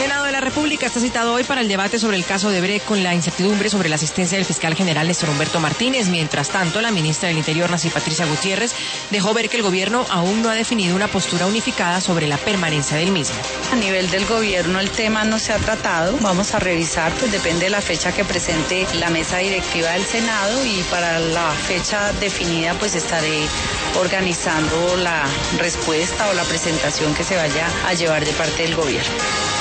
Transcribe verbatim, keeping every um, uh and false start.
Senado de la República está citado hoy para el debate sobre el caso de Brecht con la incertidumbre sobre la asistencia del fiscal general Néstor Humberto Martínez. Mientras tanto, la ministra del Interior, Nancy Patricia Gutiérrez, dejó ver que el gobierno aún no ha definido una postura unificada sobre la permanencia del mismo. A nivel del gobierno el tema no se ha tratado. Vamos a revisar, pues depende de la fecha que presente la mesa directiva del Senado y para la fecha definida pues estaré organizando la respuesta o la presentación que se vaya a llevar de parte del gobierno.